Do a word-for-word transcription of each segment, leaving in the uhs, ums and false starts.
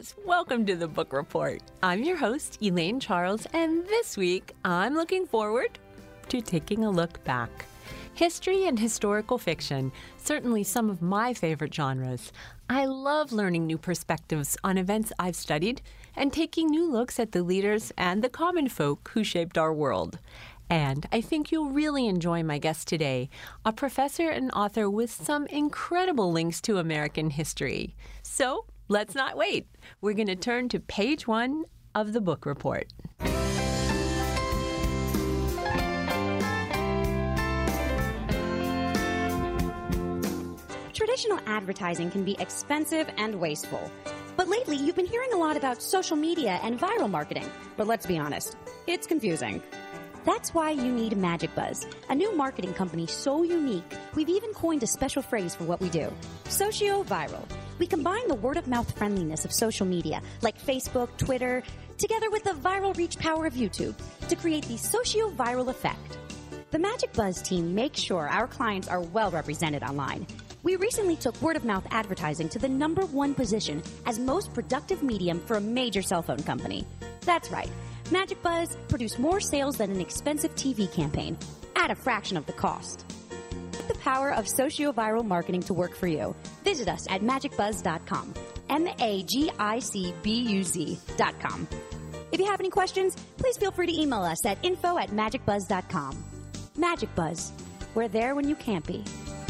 readers, welcome to the Book Report. I'm your host, Elaine Charles, and this week I'm looking forward to taking a look back. History and historical fiction, certainly some of my favorite genres. I love learning new perspectives on events I've studied and taking new looks at the leaders and the common folk who shaped our world. And I think you'll really enjoy my guest today, a professor and author with some incredible links to American history. So let's not wait. We're going to turn to page one of the Book Report. Traditional advertising can be expensive and wasteful. But lately, you've been hearing a lot about social media and viral marketing. But let's be honest, it's confusing. That's why you need MagicBuzz, a new marketing company so unique, we've even coined a special phrase for what we do, socio-viral. We combine the word-of-mouth friendliness of social media, like Facebook, Twitter, together with the viral reach power of YouTube to create the socio-viral effect. The MagicBuzz team makes sure our clients are well represented online. We recently took word-of-mouth advertising to the number one position as most productive medium for a major cell phone company. That's right. MagicBuzz produced more sales than an expensive T V campaign at a fraction of the cost. Put the power of socio-viral marketing to work for you. Visit us at magic buzz dot com. M A G I C B U Z dot com. If you have any questions, please feel free to email us at info at magic buzz dot com. MagicBuzz. We're there when you can't be.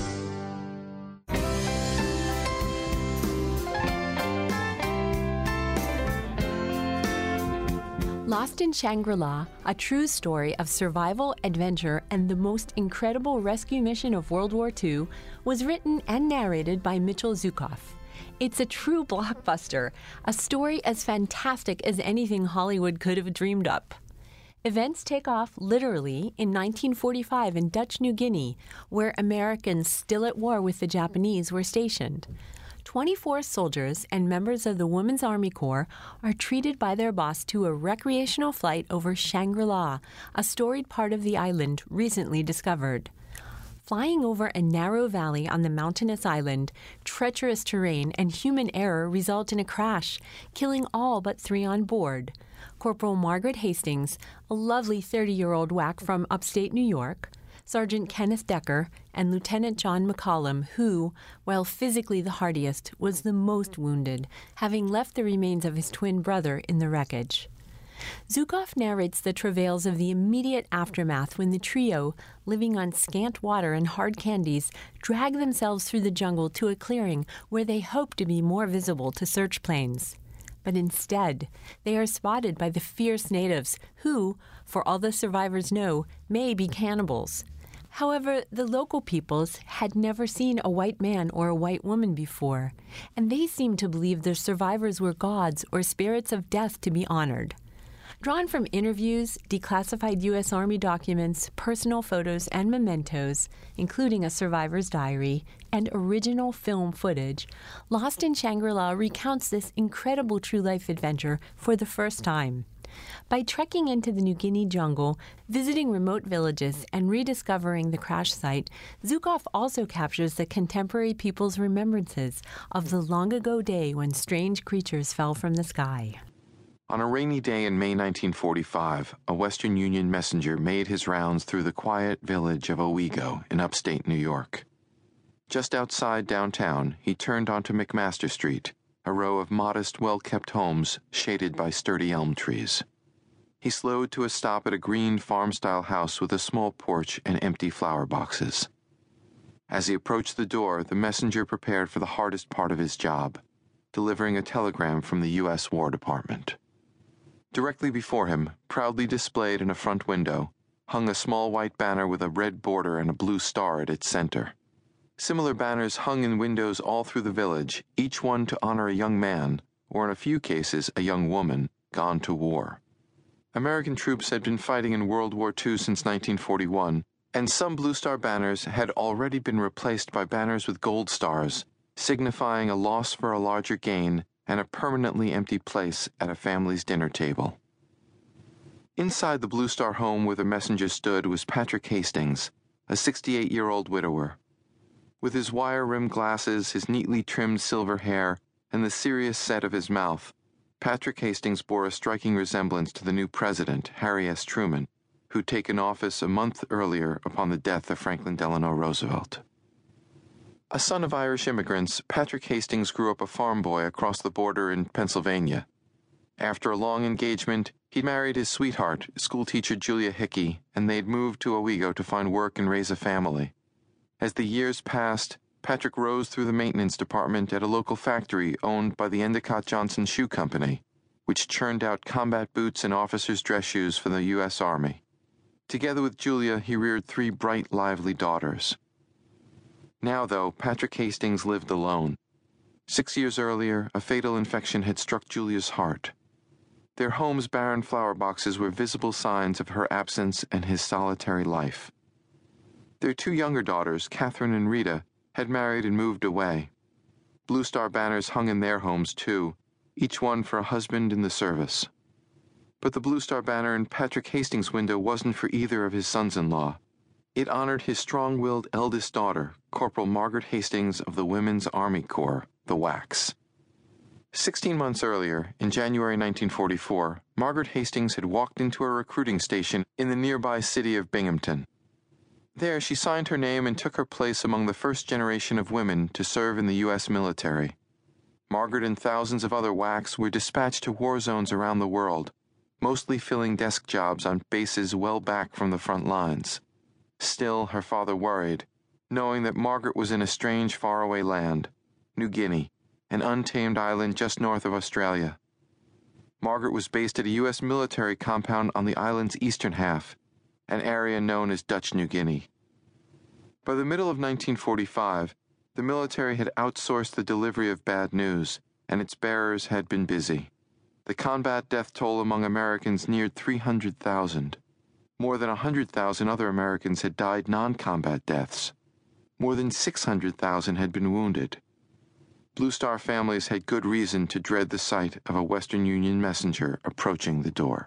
Lost in Shangri-La, a true story of survival, adventure, and the most incredible rescue mission of World War Two, was written and narrated by Mitchell Zuckoff. It's a true blockbuster, a story as fantastic as anything Hollywood could have dreamed up. Events take off literally in nineteen forty-five in Dutch New Guinea, where Americans still at war with the Japanese were stationed. twenty-four soldiers and members of the Women's Army Corps are treated by their boss to a recreational flight over Shangri-La, a storied part of the island recently discovered. Flying over a narrow valley on the mountainous island, treacherous terrain and human error result in a crash, killing all but three on board. Corporal Margaret Hastings, a lovely thirty-year-old whack from upstate New York, Sergeant Kenneth Decker, and Lieutenant John McCollum, who, while physically the hardiest, was the most wounded, having left the remains of his twin brother in the wreckage. Zuckoff narrates the travails of the immediate aftermath when the trio, living on scant water and hard candies, drag themselves through the jungle to a clearing where they hope to be more visible to search planes. But instead, they are spotted by the fierce natives who, for all the survivors know, may be cannibals. However, the local peoples had never seen a white man or a white woman before, and they seemed to believe their survivors were gods or spirits of death to be honored. Drawn from interviews, declassified U S Army documents, personal photos, and mementos, including a survivor's diary, and original film footage, Lost in Shangri-La recounts this incredible true-life adventure for the first time. By trekking into the New Guinea jungle, visiting remote villages, and rediscovering the crash site, Zuckoff also captures the contemporary people's remembrances of the long-ago day when strange creatures fell from the sky. On a rainy day in May nineteen forty-five, a Western Union messenger made his rounds through the quiet village of Owego in upstate New York. Just outside downtown, he turned onto McMaster Street, a row of modest, well-kept homes shaded by sturdy elm trees. He slowed to a stop at a green farm-style house with a small porch and empty flower boxes. As he approached the door, the messenger prepared for the hardest part of his job, delivering a telegram from the U S War Department. Directly before him, proudly displayed in a front window, hung a small white banner with a red border and a blue star at its center. Similar banners hung in windows all through the village, each one to honor a young man, or in a few cases a young woman, gone to war. American troops had been fighting in World War Two since nineteen forty-one, and some Blue Star banners had already been replaced by banners with gold stars, signifying a loss for a larger gain and a permanently empty place at a family's dinner table. Inside the Blue Star home where the messenger stood was Patrick Hastings, a sixty-eight-year-old widower. With his wire-rimmed glasses, his neatly trimmed silver hair, and the serious set of his mouth, Patrick Hastings bore a striking resemblance to the new president, Harry S. Truman, who'd taken office a month earlier upon the death of Franklin Delano Roosevelt. A son of Irish immigrants, Patrick Hastings grew up a farm boy across the border in Pennsylvania. After a long engagement, he married his sweetheart, schoolteacher Julia Hickey, and they'd moved to Owego to find work and raise a family. As the years passed, Patrick rose through the maintenance department at a local factory owned by the Endicott Johnson Shoe Company, which churned out combat boots and officers' dress shoes for the U S Army. Together with Julia, he reared three bright, lively daughters. Now, though, Patrick Hastings lived alone. Six years earlier, a fatal infection had struck Julia's heart. Their home's barren flower boxes were visible signs of her absence and his solitary life. Their two younger daughters, Catherine and Rita, had married and moved away. Blue Star banners hung in their homes, too, each one for a husband in the service. But the Blue Star banner in Patrick Hastings' window wasn't for either of his sons-in-law. It honored his strong-willed eldest daughter, Corporal Margaret Hastings of the Women's Army Corps, the W A C S. Sixteen months earlier, in January nineteen forty-four, Margaret Hastings had walked into a recruiting station in the nearby city of Binghamton. There, she signed her name and took her place among the first generation of women to serve in the U S military. Margaret and thousands of other W A Cs were dispatched to war zones around the world, mostly filling desk jobs on bases well back from the front lines. Still, her father worried, knowing that Margaret was in a strange faraway land, New Guinea, an untamed island just north of Australia. Margaret was based at a U S military compound on the island's eastern half, an area known as Dutch New Guinea. By the middle of nineteen forty-five, the military had outsourced the delivery of bad news, and its bearers had been busy. The combat death toll among Americans neared three hundred thousand. More than one hundred thousand other Americans had died non-combat deaths. More than six hundred thousand had been wounded. Blue Star families had good reason to dread the sight of a Western Union messenger approaching the door.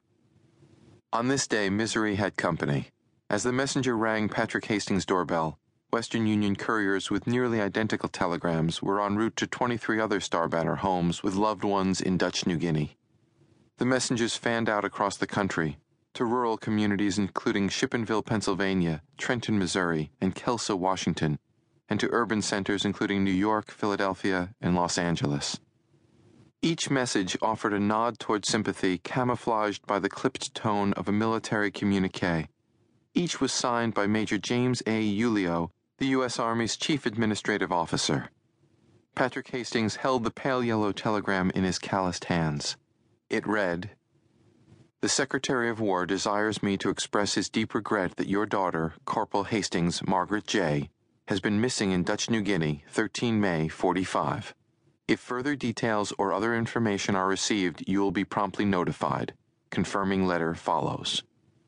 On this day, misery had company. As the messenger rang Patrick Hastings' doorbell, Western Union couriers with nearly identical telegrams were en route to twenty-three other Star Banner homes with loved ones in Dutch New Guinea. The messengers fanned out across the country, to rural communities including Shippenville, Pennsylvania, Trenton, Missouri, and Kelso, Washington, and to urban centers including New York, Philadelphia, and Los Angeles. Each message offered a nod toward sympathy camouflaged by the clipped tone of a military communique. Each was signed by Major James A. Ulio, the U S Army's chief administrative officer. Patrick Hastings held the pale yellow telegram in his calloused hands. It read, "The Secretary of War desires me to express his deep regret that your daughter, Corporal Hastings Margaret J., has been missing in Dutch New Guinea, thirteenth of May, forty-five. If further details or other information are received, you will be promptly notified. Confirming letter follows."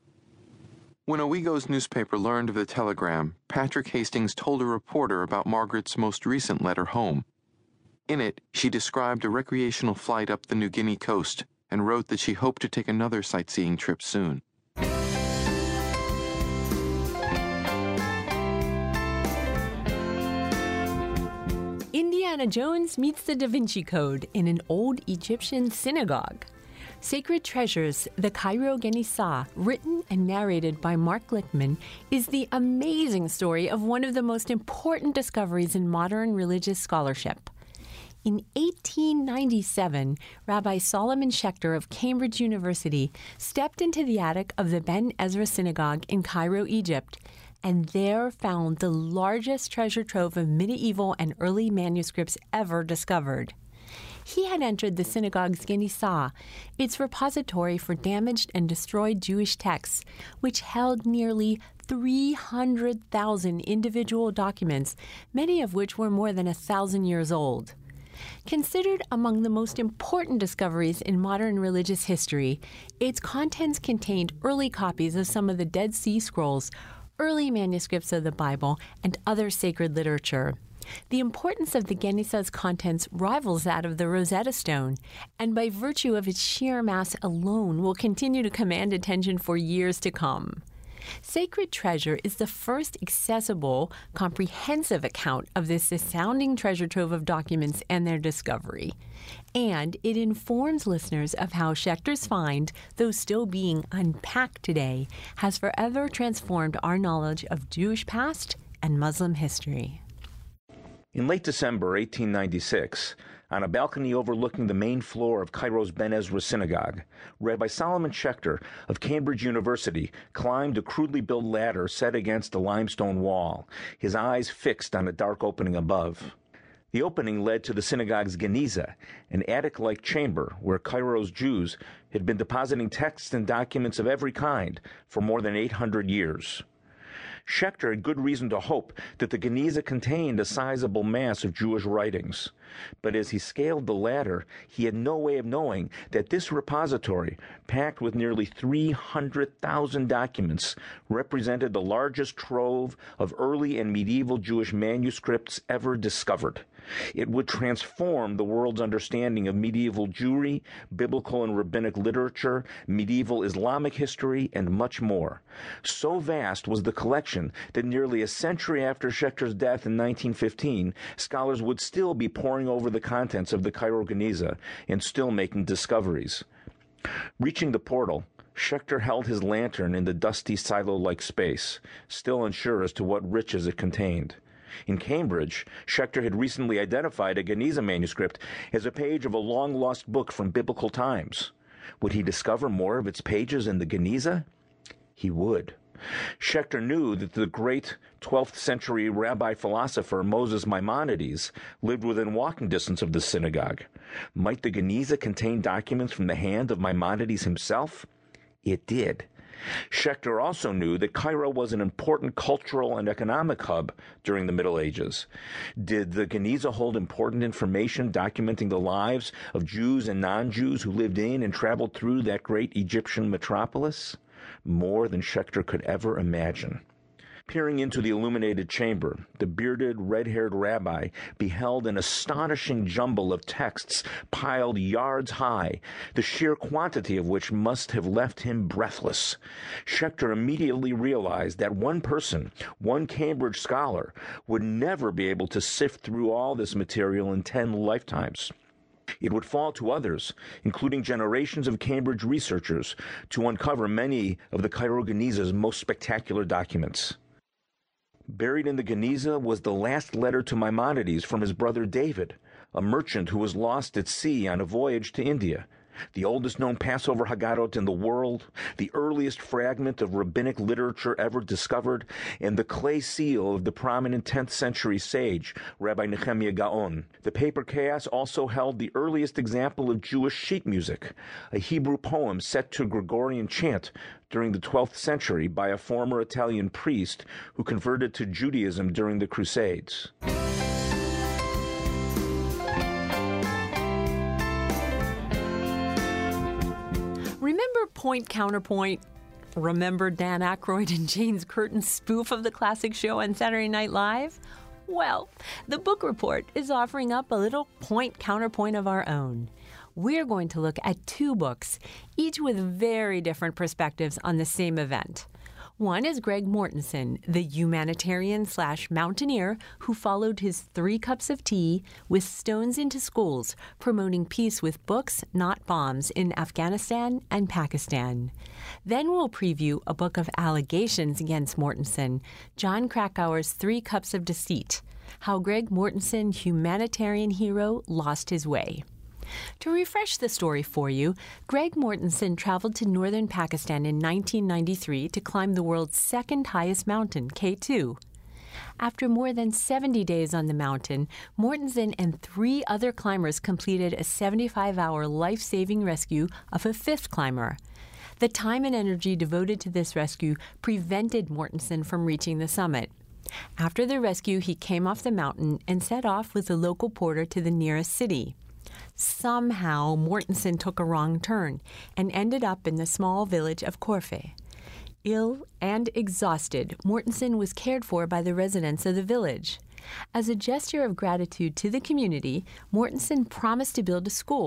When Owego's newspaper learned of the telegram, Patrick Hastings told a reporter about Margaret's most recent letter home. In it, she described a recreational flight up the New Guinea coast and wrote that she hoped to take another sightseeing trip soon. Indiana Jones meets the Da Vinci Code in an old Egyptian synagogue. Sacred Treasures, the Cairo Genisa, written and narrated by Mark Glickman, is the amazing story of one of the most important discoveries in modern religious scholarship. In eighteen ninety-seven, Rabbi Solomon Schechter of Cambridge University stepped into the attic of the Ben Ezra Synagogue in Cairo, Egypt, and there found the largest treasure trove of medieval and early manuscripts ever discovered. He had entered the synagogue's Genisa, its repository for damaged and destroyed Jewish texts, which held nearly three hundred thousand individual documents, many of which were more than a thousand years old. Considered among the most important discoveries in modern religious history, its contents contained early copies of some of the Dead Sea Scrolls, early manuscripts of the Bible, and other sacred literature. The importance of the Genisa's contents rivals that of the Rosetta Stone, and by virtue of its sheer mass alone will continue to command attention for years to come. Sacred Treasure is the first accessible, comprehensive account of this astounding treasure trove of documents and their discovery. And it informs listeners of how Schechter's find, though still being unpacked today, has forever transformed our knowledge of Jewish past and Muslim history. In late December eighteen ninety-six, on a balcony overlooking the main floor of Cairo's Ben Ezra Synagogue, Rabbi Solomon Schechter of Cambridge University climbed a crudely built ladder set against a limestone wall, his eyes fixed on a dark opening above. The opening led to the synagogue's Geniza, an attic-like chamber where Cairo's Jews had been depositing texts and documents of every kind for more than eight hundred years. Schechter had good reason to hope that the Geniza contained a sizable mass of Jewish writings. But as he scaled the ladder, he had no way of knowing that this repository, packed with nearly three hundred thousand documents, represented the largest trove of early and medieval Jewish manuscripts ever discovered. It would transform the world's understanding of medieval Jewry, biblical and rabbinic literature, medieval Islamic history, and much more. So vast was the collection that nearly a century after Schechter's death in nineteen fifteen, scholars would still be poring over the contents of the Cairo Geniza and still making discoveries. Reaching the portal, Schechter held his lantern in the dusty silo-like space, still unsure as to what riches it contained. In Cambridge, Schechter had recently identified a Geniza manuscript as a page of a long-lost book from biblical times. Would he discover more of its pages in the Geniza? He would. Schechter knew that the great twelfth century rabbi-philosopher Moses Maimonides lived within walking distance of the synagogue. Might the Geniza contain documents from the hand of Maimonides himself? It did. Schechter also knew that Cairo was an important cultural and economic hub during the Middle Ages. Did the Geniza hold important information documenting the lives of Jews and non-Jews who lived in and traveled through that great Egyptian metropolis? More than Schechter could ever imagine. Peering into the illuminated chamber, the bearded, red-haired rabbi beheld an astonishing jumble of texts piled yards high, the sheer quantity of which must have left him breathless. Schechter immediately realized that one person, one Cambridge scholar, would never be able to sift through all this material in ten lifetimes. It would fall to others, including generations of Cambridge researchers, to uncover many of the Cairo Geniza's most spectacular documents. Buried in the Geniza was the last letter to Maimonides from his brother David, a merchant who was lost at sea on a voyage to India. The oldest known Passover Haggadot in the world, the earliest fragment of rabbinic literature ever discovered, and the clay seal of the prominent tenth century sage, Rabbi Nehemiah Gaon. The paper chaos also held the earliest example of Jewish sheet music, a Hebrew poem set to Gregorian chant during the twelfth century by a former Italian priest who converted to Judaism during the Crusades. Remember Point Counterpoint? Remember Dan Aykroyd and Jane's Curtin spoof of the classic show on Saturday Night Live? Well, the Book Report is offering up a little point counterpoint of our own. We're going to look at two books, each with very different perspectives on the same event. One is Greg Mortenson, the humanitarian slash mountaineer who followed his three cups of tea with stones into schools, promoting peace with books, not bombs, in Afghanistan and Pakistan. Then we'll preview a book of allegations against Mortenson, John Krakauer's Three Cups of Deceit, how Greg Mortenson, humanitarian hero, lost his way. To refresh the story for you, Greg Mortenson traveled to northern Pakistan in nineteen ninety-three to climb the world's second highest mountain, K two. After more than seventy days on the mountain, Mortenson and three other climbers completed a seventy-five hour life-saving rescue of a fifth climber. The time and energy devoted to this rescue prevented Mortenson from reaching the summit. After the rescue, he came off the mountain and set off with a local porter to the nearest city. Somehow, Mortenson took a wrong turn and ended up in the small village of Corfe. Ill and exhausted, Mortenson was cared for by the residents of the village. As a gesture of gratitude to the community, Mortenson promised to build a school.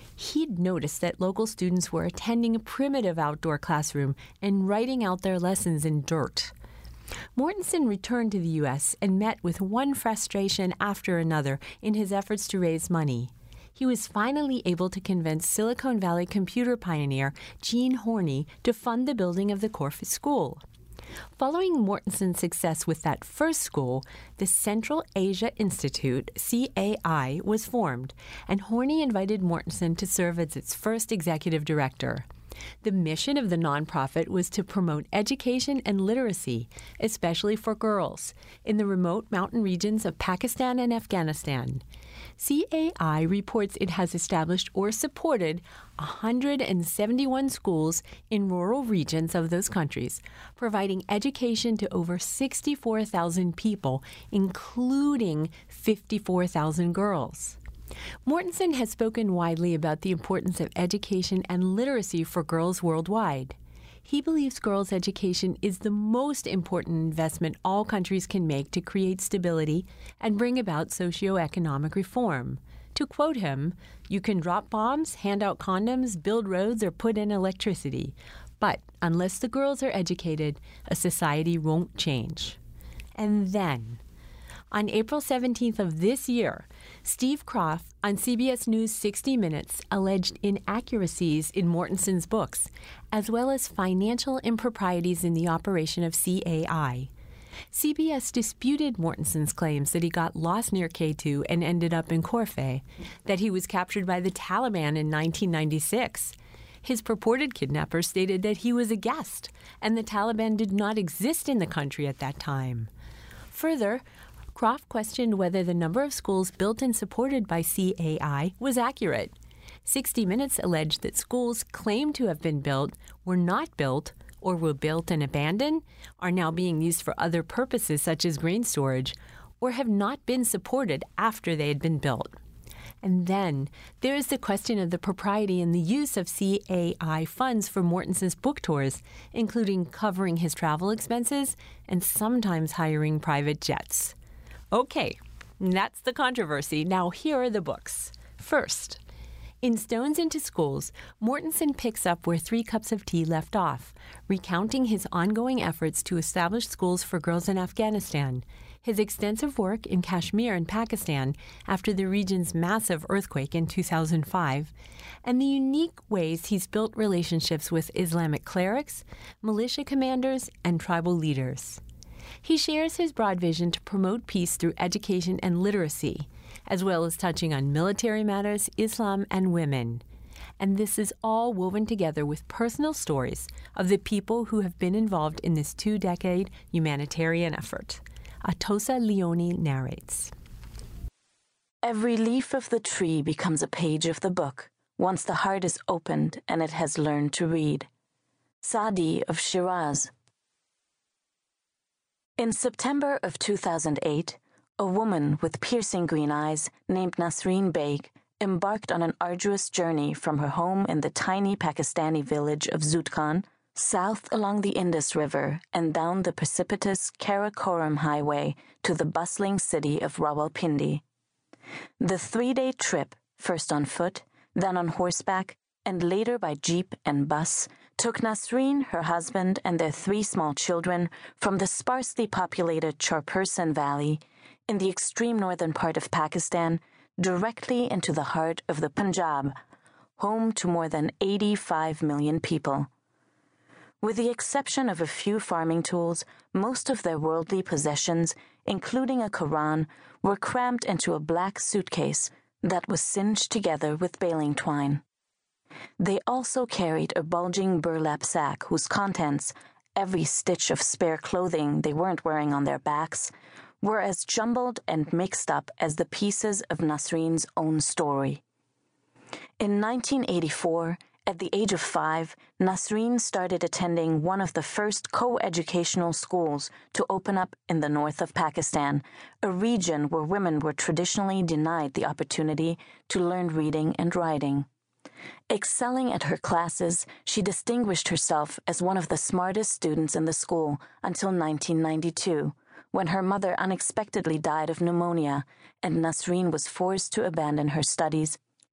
He'd noticed that local students were attending a primitive outdoor classroom and writing out their lessons in dirt. Mortenson returned to the U S and met with one frustration after another in his efforts to raise money. He was finally able to convince Silicon Valley computer pioneer Gene Horney to fund the building of the Corfu School. Following Mortenson's success with that first school, the Central Asia Institute, C A I, was formed, and Horney invited Mortenson to serve as its first executive director. The mission of the nonprofit was to promote education and literacy, especially for girls, in the remote mountain regions of Pakistan and Afghanistan. C A I reports it has established or supported one hundred seventy-one schools in rural regions of those countries, providing education to over sixty-four thousand people, including fifty-four thousand girls. Mortenson has spoken widely about the importance of education and literacy for girls worldwide. He believes girls' education is the most important investment all countries can make to create stability and bring about socioeconomic reform. To quote him, "You can drop bombs, hand out condoms, build roads, or put in electricity. But unless the girls are educated, a society won't change." And then, on April seventeenth of this year, Steve Kroft on C B S News sixty minutes alleged inaccuracies in Mortenson's books, as well as financial improprieties in the operation of C A I. C B S disputed Mortenson's claims that he got lost near K two and ended up in Corfu, that he was captured by the Taliban in nineteen ninety-six. His purported kidnapper stated that he was a guest, and the Taliban did not exist in the country at that time. Further, Kroft questioned whether the number of schools built and supported by C A I was accurate. sixty minutes alleged that schools claimed to have been built were not built, or were built and abandoned, are now being used for other purposes such as grain storage, or have not been supported after they had been built. And then there is the question of the propriety in the use of C A I funds for Mortenson's book tours, including covering his travel expenses and sometimes hiring private jets. Okay, that's the controversy. Now here are the books. First, in Stones into Schools, Mortenson picks up where Three Cups of Tea left off, recounting his ongoing efforts to establish schools for girls in Afghanistan, his extensive work in Kashmir and Pakistan after the region's massive earthquake in two thousand five, and the unique ways he's built relationships with Islamic clerics, militia commanders, and tribal leaders. He shares his broad vision to promote peace through education and literacy, as well as touching on military matters, Islam, and women. And this is all woven together with personal stories of the people who have been involved in this two-decade humanitarian effort. Atossa Leoni narrates. Every leaf of the tree becomes a page of the book once the heart is opened and it has learned to read. Saadi of Shiraz. In September of two thousand eight, a woman with piercing green eyes named Nasreen Baig embarked on an arduous journey from her home in the tiny Pakistani village of Zutkan, south along the Indus River and down the precipitous Karakoram Highway to the bustling city of Rawalpindi. The three-day trip, first on foot, then on horseback, and later by jeep and bus, took Nasreen, her husband, and their three small children from the sparsely populated Chorperson Valley in the extreme northern part of Pakistan directly into the heart of the Punjab, home to more than eighty-five million people. With the exception of a few farming tools, most of their worldly possessions, including a Quran, were crammed into a black suitcase that was singed together with baling twine. They also carried a bulging burlap sack whose contents, every stitch of spare clothing they weren't wearing on their backs, were as jumbled and mixed up as the pieces of Nasreen's own story. In nineteen eighty-four, at the age of five, Nasreen started attending one of the first co-educational schools to open up in the north of Pakistan, a region where women were traditionally denied the opportunity to learn reading and writing. Excelling at her classes, she distinguished herself as one of the smartest students in the school until nineteen ninety-two, when her mother unexpectedly died of pneumonia and Nasreen was forced to abandon her studies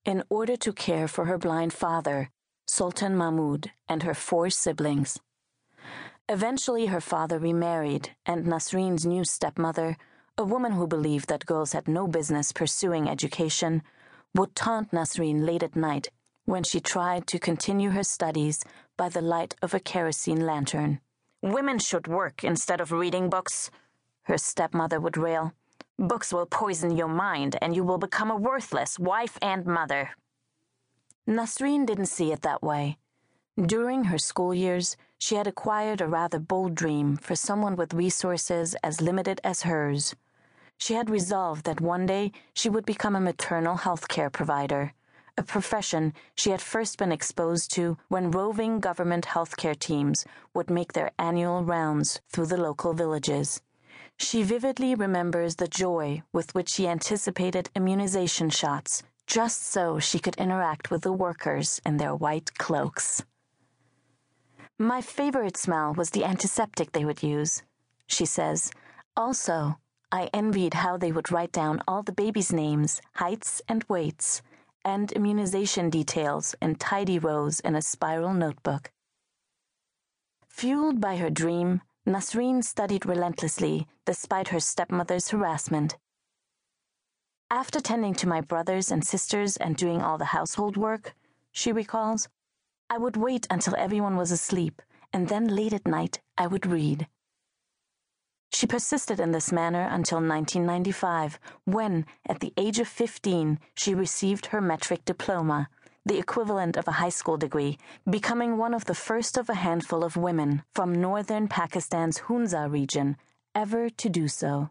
in order to care for her blind father, Sultan Mahmud, and her four siblings. Eventually, her father remarried, and Nasreen's new stepmother, a woman who believed that girls had no business pursuing education, would taunt Nasreen late at night when she tried to continue her studies by the light of a kerosene lantern. "Women should work instead of reading books," her stepmother would rail. "Books will poison your mind, and you will become a worthless wife and mother." Nasreen didn't see it that way. During her school years, she had acquired a rather bold dream for someone with resources as limited as hers. She had resolved that one day she would become a maternal health care provider, a profession she had first been exposed to when roving government healthcare teams would make their annual rounds through the local villages. She vividly remembers the joy with which she anticipated immunization shots, just so she could interact with the workers in their white cloaks. "My favorite smell was the antiseptic they would use," she says. "Also, I envied how they would write down all the babies' names, heights, and weights, and immunization details in tidy rows in a spiral notebook." Fueled by her dream, Nasreen studied relentlessly despite her stepmother's harassment. "After tending to my brothers and sisters and doing all the household work," she recalls, "I would wait until everyone was asleep, and then late at night I would read." She persisted in this manner until nineteen ninety-five, when, at the age of fifteen, she received her metric diploma, the equivalent of a high school degree, becoming one of the first of a handful of women from northern Pakistan's Hunza region ever to do so.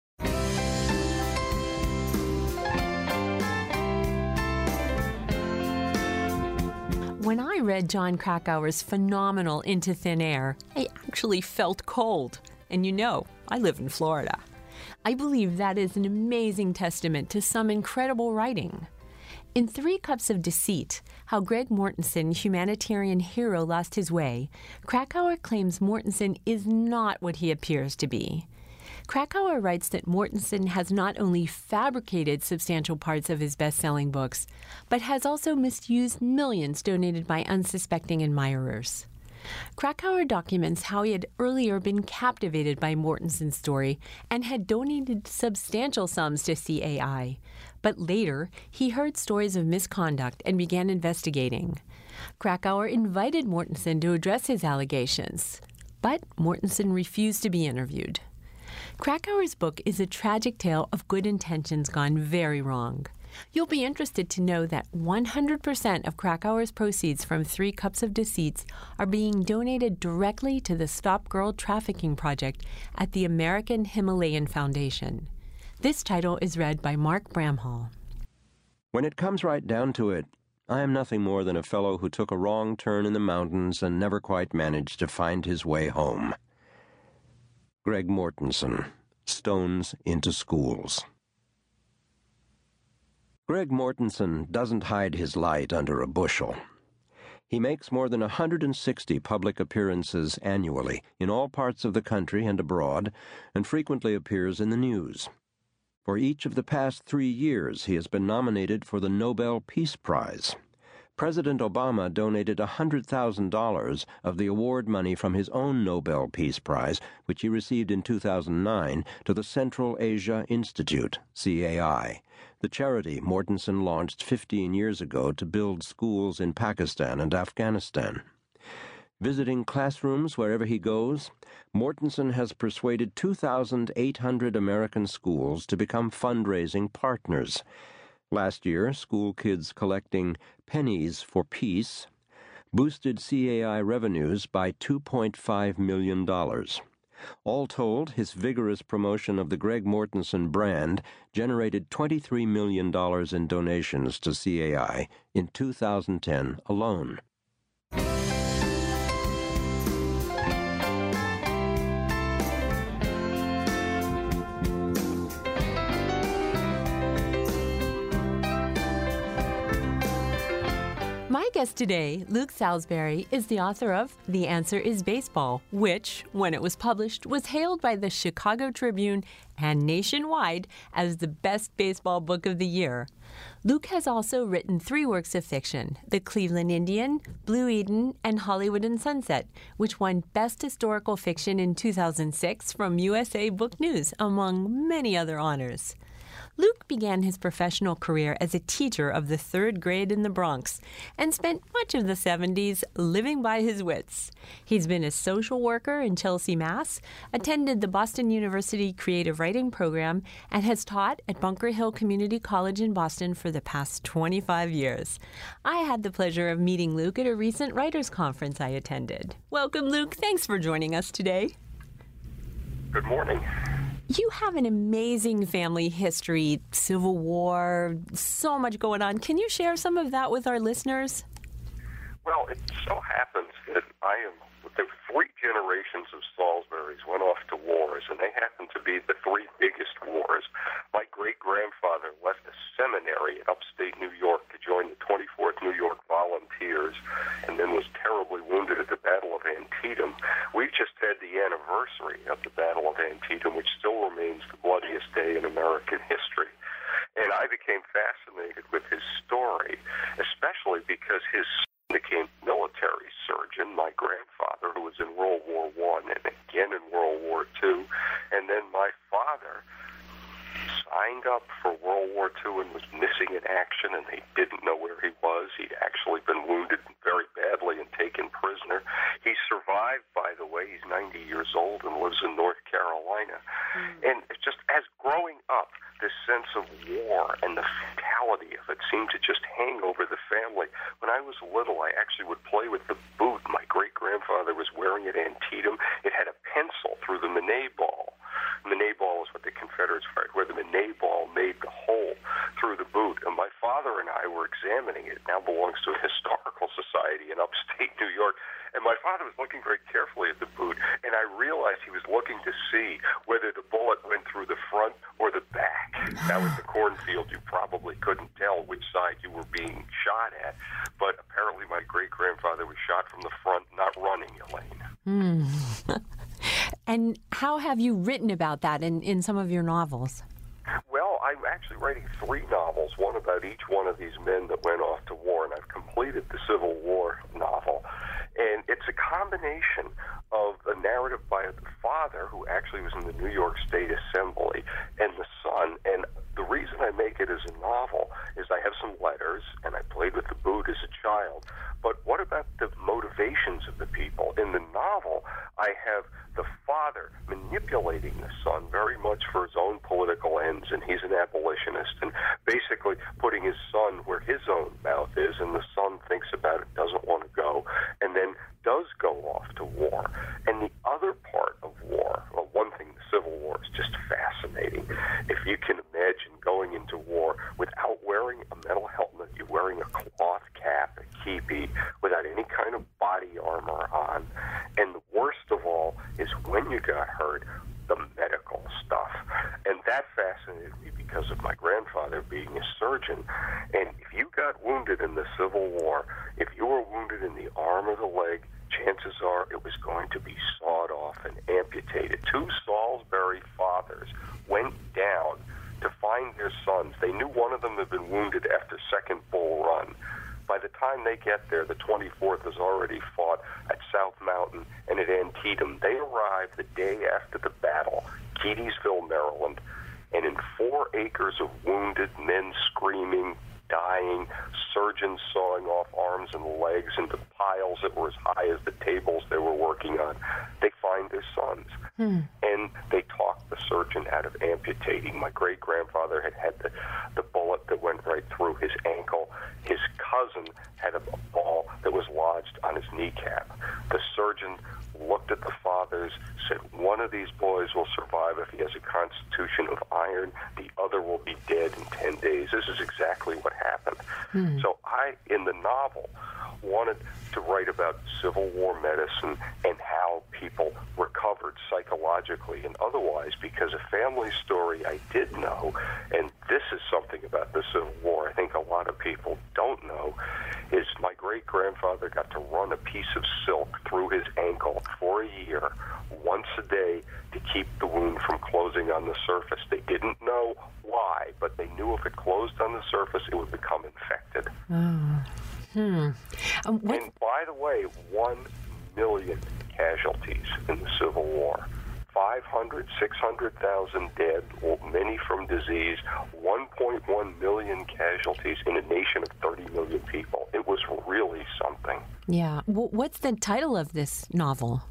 When I read Jon Krakauer's phenomenal Into Thin Air, I actually felt cold. And you know, I live in Florida. I believe that is an amazing testament to some incredible writing. In Three Cups of Deceit, How Greg Mortensen, Humanitarian Hero, Lost His Way, Krakauer claims Mortensen is not what he appears to be. Krakauer writes that Mortensen has not only fabricated substantial parts of his best-selling books, but has also misused millions donated by unsuspecting admirers. Krakauer documents how he had earlier been captivated by Mortensen's story and had donated substantial sums to C A I. But later, he heard stories of misconduct and began investigating. Krakauer invited Mortensen to address his allegations, but Mortensen refused to be interviewed. Krakauer's book is a tragic tale of good intentions gone very wrong. You'll be interested to know that one hundred percent of Krakauer's proceeds from Three Cups of Deceit are being donated directly to the Stop Girl Trafficking Project at the American Himalayan Foundation. This title is read by Mark Bramhall. When it comes right down to it, I am nothing more than a fellow who took a wrong turn in the mountains and never quite managed to find his way home. Greg Mortensen, Stones into Schools. Greg Mortensen doesn't hide his light under a bushel. He makes more than one hundred sixty public appearances annually in all parts of the country and abroad, and frequently appears in the news. For each of the past three years, he has been nominated for the Nobel Peace Prize. President Obama donated one hundred thousand dollars of the award money from his own Nobel Peace Prize, which he received in two thousand nine, to the Central Asia Institute, C A I, the charity Mortensen launched fifteen years ago to build schools in Pakistan and Afghanistan. Visiting classrooms wherever he goes, Mortensen has persuaded two thousand eight hundred American schools to become fundraising partners. Last year, school kids collecting pennies for peace boosted C A I revenues by two point five million dollars. All told, his vigorous promotion of the Greg Mortensen brand generated twenty-three million dollars in donations to C A I in two thousand ten alone. My guest today, Luke Salisbury, is the author of The Answer is Baseball, which, when it was published, was hailed by the Chicago Tribune and nationwide as the best baseball book of the year. Luke has also written three works of fiction, The Cleveland Indian, Blue Eden, and Hollywood and Sunset, which won Best Historical Fiction in two thousand six from U S A Book News, among many other honors. Luke began his professional career as a teacher of the third grade in the Bronx and spent much of the seventies living by his wits. He's been a social worker in Chelsea, Mass., attended the Boston University Creative Writing Program, and has taught at Bunker Hill Community College in Boston for the past twenty-five years. I had the pleasure of meeting Luke at a recent writers' conference I attended. Welcome, Luke. Thanks for joining us today. Good morning. You have an amazing family history, Civil War, so much going on. Can you share some of that with our listeners? Well, it so happens that I am, the three generations of Salisburys went off to wars, and they happen to be the three biggest wars. My great-grandfather left a seminary in upstate New York to join the twenty-fourth New York Volunteers, and then was terribly wounded at the Battle of Antietam. We just had the anniversary of the Battle of Antietam, which still remains the bloodiest day in American history. And I became fascinated with his story, especially because his son became military surgeon, my grandfather, who was in World War One and again in World War Two. And then my father signed up for World War Two and was missing in action, and they didn't know where he was. He'd actually been wounded very badly and taken prisoner. He survived, by the way. He's ninety years old and lives in North Carolina. Mm. And it's just as growing up, this sense of war and the fatality of it seemed to just hang over the family. When I was little, I actually would play with the boot my great-grandfather was wearing at Antietam. It had a pencil through the Manet ball. Manet ball is what the Confederates fired, where the Manet ball made the hole through the boot. And my father and I were examining it. It now belongs to a historical society in upstate New York. And my father was looking very carefully at the boot, and I realized he was looking to see whether the bullet went through the front or the back. Now, at the cornfield, you probably couldn't tell which side you were being shot at, but apparently my great-grandfather was shot from the front, not running, Elaine. Mm. And how have you written about that in, in some of your novels? Well, I'm actually writing three novels, one about each one of these men that went off to war, and I've completed the Civil War novel. And it's a combination of a narrative by the father, who actually was in the New York State Assembly, and the son. And the reason I make it as a novel is I have some letters, and I played with the boot as a child. But what about the motivations of the people? In the novel, I have the father manipulating the son very much for his own political ends, and he's an abolitionist, and basically putting his son where his own mouth is, and the son thinks about it, doesn't want to go, and then does go off to war. And the other part of war, well, one thing, the Civil War is just fascinating. If you can imagine going into war without wearing a metal helmet, you're wearing a cloth cap, a keepee, without any kind of body armor on. And the worst of all is when you got hurt, the medical stuff. And that fascinated me because of my grandfather being a surgeon. And if you got wounded in the Civil War, if you were wounded in the arm or the leg, chances are it was going to be sawed off and amputated. Two Salisbury fathers went down to find their sons. They knew one of them had been wounded after Second Bull Run. By the time they get there, the twenty-fourth has already fought at South Mountain and at Antietam. They arrive the day after the battle, Keedysville, Maryland, and in four acres of wounded men screaming, dying, surgeons sawing off arms and legs into piles that were as high as the tables they were working on, they find their sons. Hmm. And they talked the surgeon out of amputating. My great-grandfather had had the, the bullet that went right through his ankle. His cousin had a ball that was lodged on his kneecap. The surgeon looked at the fathers, said, one of these boys will survive if he has a constitution of iron. The other will be dead in ten days. This is exactly what happened. Hmm. So I, in the novel, wanted to write about Civil War medicine and how people recovered psychologically and otherwise, because a family story I did know, and this is something about the Civil War I think a lot of people don't know, is my great-grandfather got to run a piece of silk through his ankle for a year, once a day, to keep the wound from closing on the surface. They didn't know why, but they knew if it closed on the surface, it would become infected. Oh. Hmm. Um, what... And by the way, one million casualties in the Civil War. five hundred, six hundred thousand dead, many from disease, one point one million casualties in a nation of thirty million people. It was really something. Yeah. W- what's the title of this novel?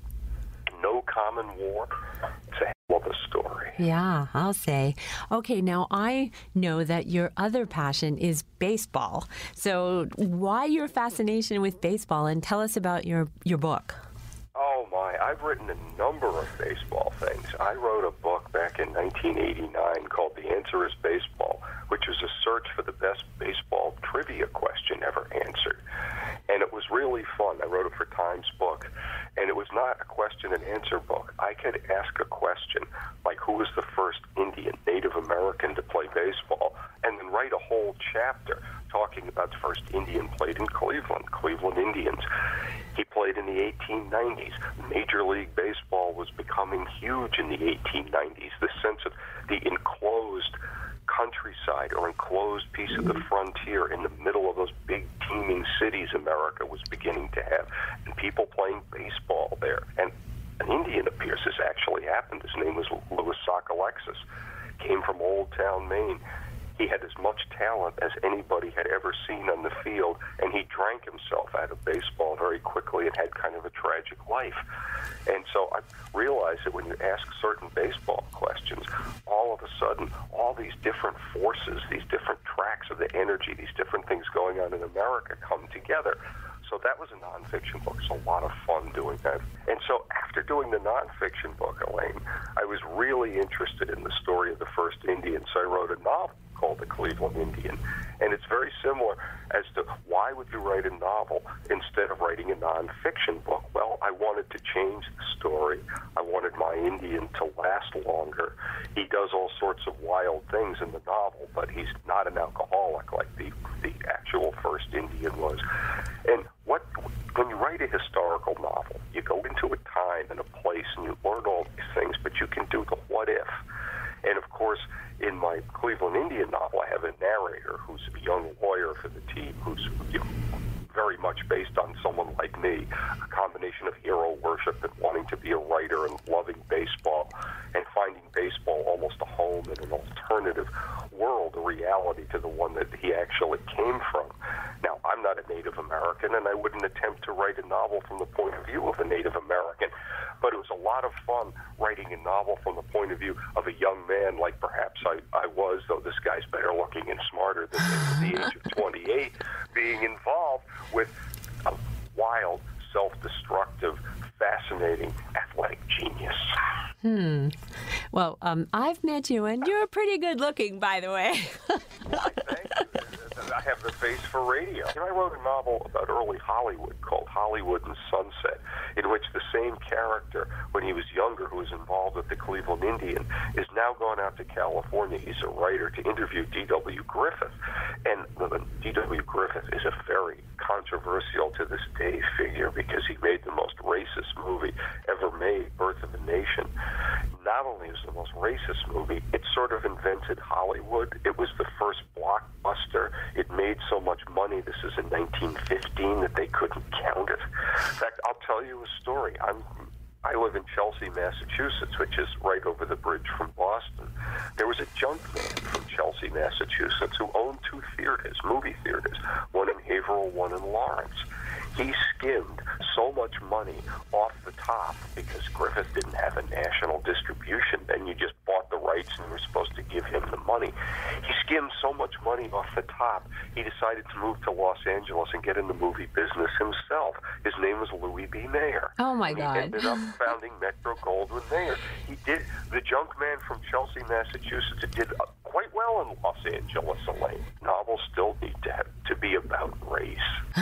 No Common War. It's a hell of a story. Yeah, I'll say. Okay, now I know that your other passion is baseball. So why your fascination with baseball? And tell us about your, your book. Oh, my. I've written a number of baseball things. I wrote a book back in nineteen eighty-nine called The Answer is Baseball, which was a search for the best baseball trivia question ever answered. And it was really fun. I wrote it for Times Book. And it was not a question and answer book. I could ask a question like, who was the first Indian, Native American to play baseball, and then write a whole chapter talking about the first Indian played in Cleveland, Cleveland Indians. He played in the eighteen nineties. Major League Baseball was becoming huge in the eighteen nineties. The sense of the enclosed countryside or enclosed piece of the frontier in the middle of those big teeming cities America was beginning to have, and people playing baseball there. And an Indian appears. This actually happened. His name was Louis Sockalexis. Came from Old Town, Maine. He had as much talent as anybody had ever seen on the field, and he drank himself out of baseball very quickly and had kind of a tragic life. And so I realized that when you ask certain baseball questions, all of a sudden, all these different forces, these different tracks of the energy, these different things going on in America come together. So that was a nonfiction book. It's a lot of fun doing that. And so after doing the nonfiction book, Elaine, I was really interested in the story of the first Indian. So I wrote a novel called The Cleveland Indian. And it's very similar as to why would you write a novel instead of writing a nonfiction book? Well, I wanted to change the story. I wanted my Indian to last longer. He does all sorts of wild things in the novel, but he's not an alcoholic like the, the actual first Indian was. And what when you write a historical novel, you go into a time and a place and you learn all these things, but you can do the what if. And of course, in my Cleveland Indian novel, I have a narrator who's a young lawyer for the team who's you know, very much based on someone like me, a combination of hero worship and wanting to be a writer and loving baseball and finding baseball almost a home in an alternative world, a reality to the one that he actually came from. Now, I'm not a Native American, and I wouldn't attempt to write a novel from the point of view of a Native American, but it was a lot of fun writing a novel from the point of view of a young man like perhaps I, I was, though this guy's better looking and smarter than me at the age of twenty-eight, being involved with a wild, self-destructive, fascinating, athletic genius. Hmm. Well, um, I've met you, and you're pretty good looking, by the way. Why, thank you. I have the face for radio. And I wrote a novel about early Hollywood called Hollywood and Sunset, in which the same character, when he was younger, who was involved with the Cleveland Indian, is now gone out to California. He's a writer to interview D W Griffith. And D W Griffith is a very controversial to this day figure because he made the most racist movie ever made, Birth of a Nation. Not only is it the most racist movie, it sort of invented Hollywood. It was the first blockbuster. It made so much money, this is in nineteen fifteen, that they couldn't count it. In fact, I'll tell you a story. I'm I live in Chelsea, Massachusetts, which is right over the bridge from Boston. There was a junk man from Chelsea, Massachusetts, who owned two theaters, movie theaters, one in Haverhill, one in Lawrence. He skimmed so much money off the top because Griffith didn't have a national distribution. Then you just bought the rights and you were supposed to give him the money. He skimmed so much money off the top, he decided to move to Los Angeles and get in the movie business himself. His name was Louis B. Mayer. Oh, my and God. He ended up founding Metro-Goldwyn-Mayer. He did, the junk man from Chelsea, Massachusetts, it did quite well in Los Angeles, Elaine. Novels still need to have, to be about race.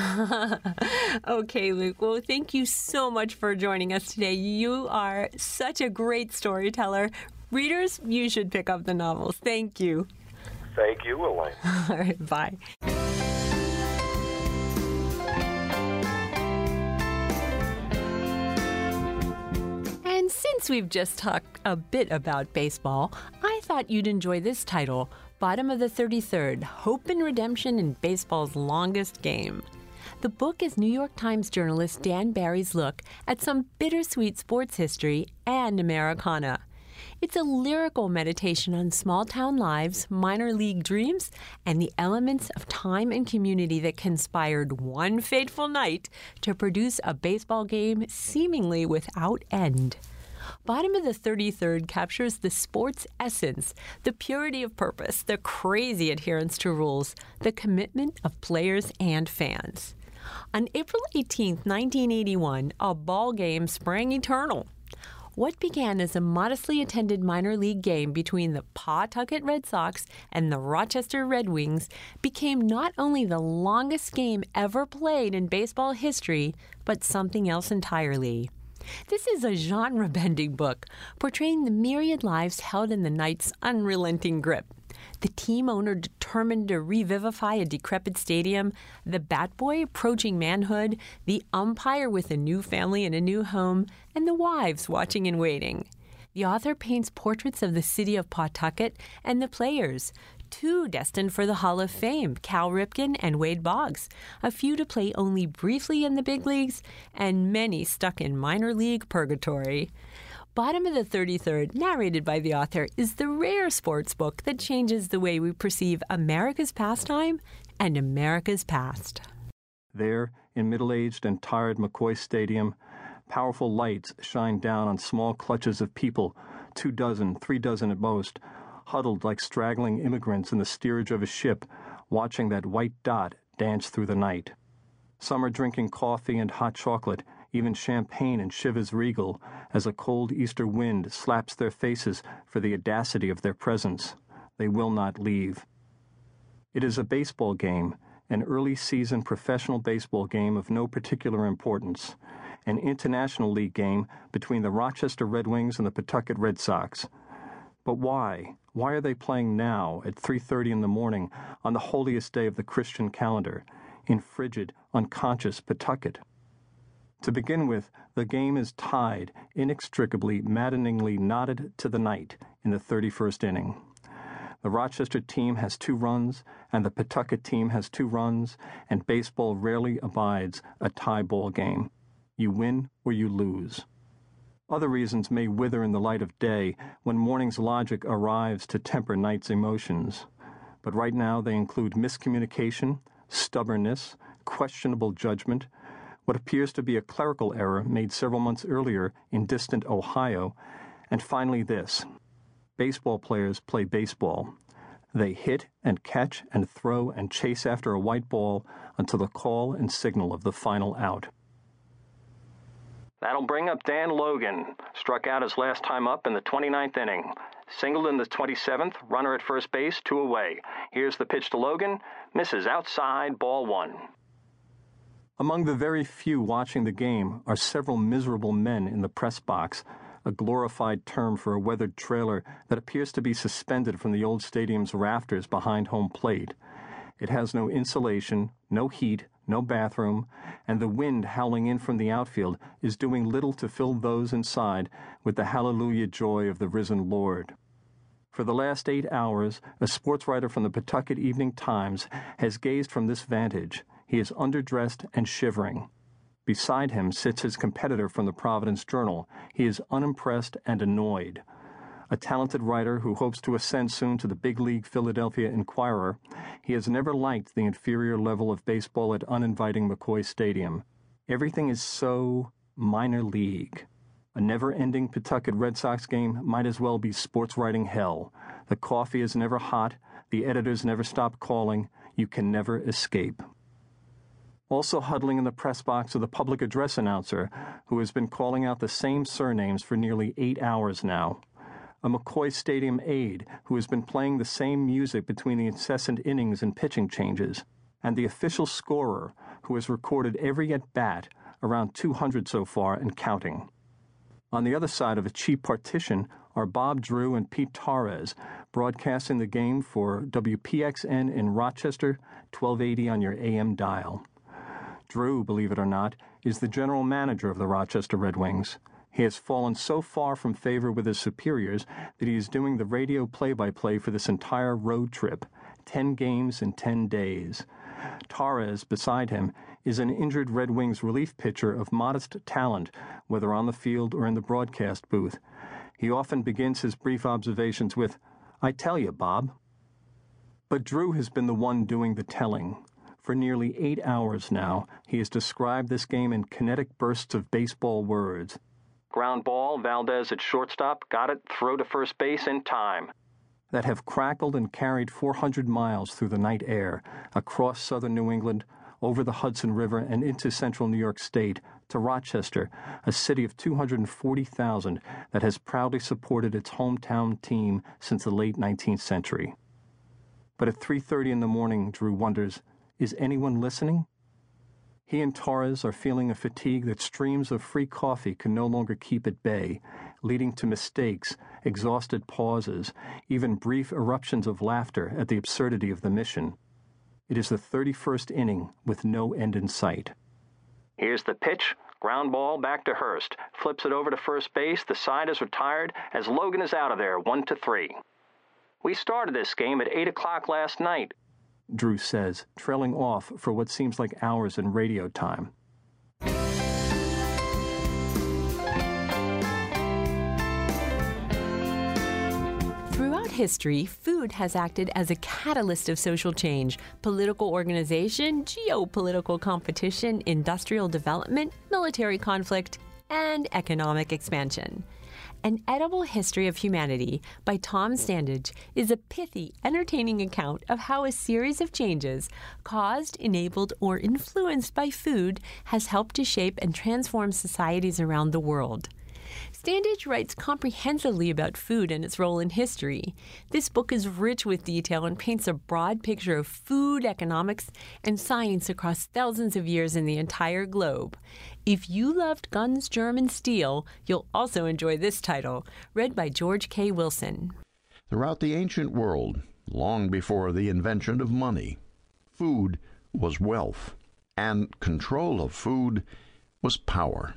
Okay, Luke. Well, thank you so much for joining us today. You are such a great storyteller. Readers, you should pick up the novels. Thank you. Thank you, Elaine. All right, bye. And since we've just talked a bit about baseball, I thought you'd enjoy this title, Bottom of the thirty-third, Hope and Redemption in Baseball's Longest Game. The book is New York Times journalist Dan Barry's look at some bittersweet sports history and Americana. It's a lyrical meditation on small-town lives, minor league dreams, and the elements of time and community that conspired one fateful night to produce a baseball game seemingly without end. Bottom of the thirty-third captures the sport's essence, the purity of purpose, the crazy adherence to rules, the commitment of players and fans. On April eighteenth, nineteen eighty-one, a ball game sprang eternal. What began as a modestly attended minor league game between the Pawtucket Red Sox and the Rochester Red Wings became not only the longest game ever played in baseball history, but something else entirely. This is a genre-bending book, portraying the myriad lives held in the night's unrelenting grip. The team owner determined to revivify a decrepit stadium, the bat boy approaching manhood, the umpire with a new family and a new home, and the wives watching and waiting. The author paints portraits of the city of Pawtucket and the players, two destined for the Hall of Fame, Cal Ripken and Wade Boggs, a few to play only briefly in the big leagues, and many stuck in minor league purgatory. Bottom of the thirty-third, narrated by the author, is the rare sports book that changes the way we perceive America's pastime and America's past. There, in middle-aged and tired McCoy Stadium, powerful lights shine down on small clutches of people, two dozen, three dozen at most, huddled like straggling immigrants in the steerage of a ship, watching that white dot dance through the night. Some are drinking coffee and hot chocolate, even champagne and Chivas Regal, as a cold Easter wind slaps their faces for the audacity of their presence. They will not leave. It is a baseball game, an early-season professional baseball game of no particular importance, an international league game between the Rochester Red Wings and the Pawtucket Red Sox. But why? Why are they playing now at three thirty in the morning on the holiest day of the Christian calendar, in frigid, unconscious Pawtucket? To begin with, the game is tied, inextricably, maddeningly knotted to the night in the thirty-first inning. The Rochester team has two runs, and the Pawtucket team has two runs, and baseball rarely abides a tie ball game. You win or you lose. Other reasons may wither in the light of day when morning's logic arrives to temper night's emotions. But right now they include miscommunication, stubbornness, questionable judgment, what appears to be a clerical error made several months earlier in distant Ohio, and finally this. Baseball players play baseball. They hit and catch and throw and chase after a white ball until the call and signal of the final out. That'll bring up Dan Logan. Struck out his last time up in the twenty-ninth inning. Singled in the twenty-seventh, runner at first base, two away. Here's the pitch to Logan. Misses outside, ball one. Among the very few watching the game are several miserable men in the press box, a glorified term for a weathered trailer that appears to be suspended from the old stadium's rafters behind home plate. It has no insulation, no heat, no bathroom, and the wind howling in from the outfield is doing little to fill those inside with the hallelujah joy of the risen Lord. For the last eight hours, a sports writer from the Pawtucket Evening Times has gazed from this vantage. He is underdressed and shivering. Beside him sits his competitor from the Providence Journal. He is unimpressed and annoyed. A talented writer who hopes to ascend soon to the big league Philadelphia Inquirer, he has never liked the inferior level of baseball at uninviting McCoy Stadium. Everything is so minor league. A never-ending Pawtucket Red Sox game might as well be sports writing hell. The coffee is never hot. The editors never stop calling. You can never escape. Also huddling in the press box are the public address announcer, who has been calling out the same surnames for nearly eight hours now. A McCoy Stadium aide, who has been playing the same music between the incessant innings and pitching changes. And the official scorer, who has recorded every at-bat, around two hundred so far and counting. On the other side of a cheap partition are Bob Drew and Pete Torres, broadcasting the game for W P X N in Rochester, twelve eighty on your A M dial. Drew, believe it or not, is the general manager of the Rochester Red Wings. He has fallen so far from favor with his superiors that he is doing the radio play-by-play for this entire road trip, ten games in ten days. Torres, beside him, is an injured Red Wings relief pitcher of modest talent, whether on the field or in the broadcast booth. He often begins his brief observations with, "I tell you, Bob." But Drew has been the one doing the telling. For nearly eight hours now, he has described this game in kinetic bursts of baseball words. Ground ball, Valdez at shortstop, got it, throw to first base in time. That have crackled and carried four hundred miles through the night air, across southern New England, over the Hudson River and into central New York State, to Rochester, a city of two hundred forty thousand that has proudly supported its hometown team since the late nineteenth century. But at three thirty in the morning, Drew wonders, is anyone listening? He and Torres are feeling a fatigue that streams of free coffee can no longer keep at bay, leading to mistakes, exhausted pauses, even brief eruptions of laughter at the absurdity of the mission. It is the thirty-first inning with no end in sight. Here's the pitch. Ground ball back to Hurst. Flips it over to first base. The side is retired as Logan is out of there, one to three. We started this game at eight o'clock last night, Drew says, trailing off for what seems like hours in radio time. Throughout history, food has acted as a catalyst of social change, political organization, geopolitical competition, industrial development, military conflict, and economic expansion. An Edible History of Humanity by Tom Standage is a pithy, entertaining account of how a series of changes, caused, enabled, or influenced by food, has helped to shape and transform societies around the world. Standage writes comprehensively about food and its role in history. This book is rich with detail and paints a broad picture of food, economics, and science across thousands of years in the entire globe. If you loved Guns, Germ, and Steel, you'll also enjoy this title, read by George K. Wilson. Throughout the ancient world, long before the invention of money, food was wealth, and control of food was power.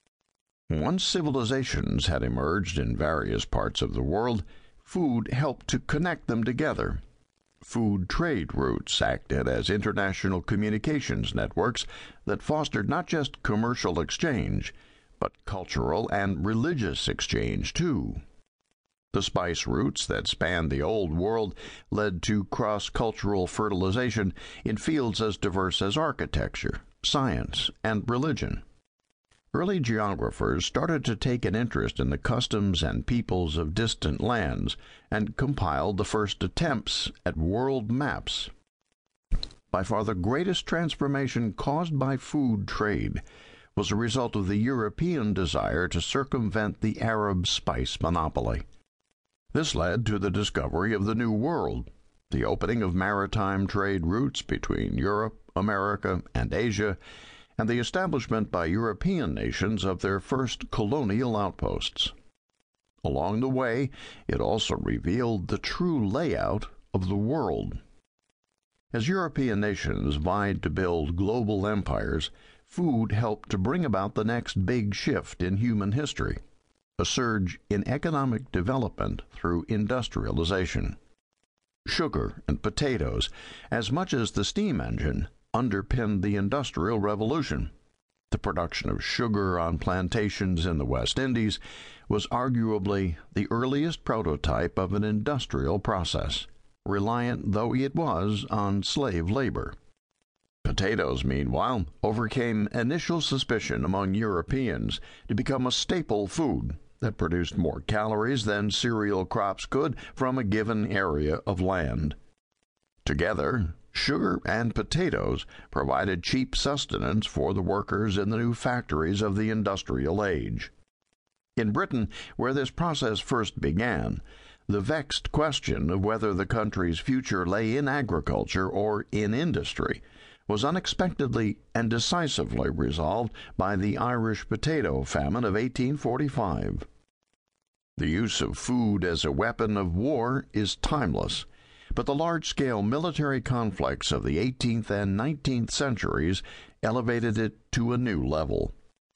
Once civilizations had emerged in various parts of the world, food helped to connect them together. Food trade routes acted as international communications networks that fostered not just commercial exchange, but cultural and religious exchange too. The spice routes that spanned the Old World led to cross-cultural fertilization in fields as diverse as architecture, science, and religion. Early geographers started to take an interest in the customs and peoples of distant lands and compiled the first attempts at world maps. By far the greatest transformation caused by food trade was a result of the European desire to circumvent the Arab spice monopoly. This led to the discovery of the New World, the opening of maritime trade routes between Europe, America, and Asia, and the establishment by European nations of their first colonial outposts. Along the way, it also revealed the true layout of the world. As European nations vied to build global empires, food helped to bring about the next big shift in human history, a surge in economic development through industrialization. Sugar and potatoes, as much as the steam engine, underpinned the Industrial Revolution. The production of sugar on plantations in the West Indies was arguably the earliest prototype of an industrial process, reliant though it was on slave labor. Potatoes, meanwhile, overcame initial suspicion among Europeans to become a staple food that produced more calories than cereal crops could from a given area of land. Together, sugar and potatoes provided cheap sustenance for the workers in the new factories of the industrial age. In Britain, where this process first began, the vexed question of whether the country's future lay in agriculture or in industry was unexpectedly and decisively resolved by the Irish potato famine of eighteen forty-five. The use of food as a weapon of war is timeless, but the large-scale military conflicts of the eighteenth and nineteenth centuries elevated it to a new level.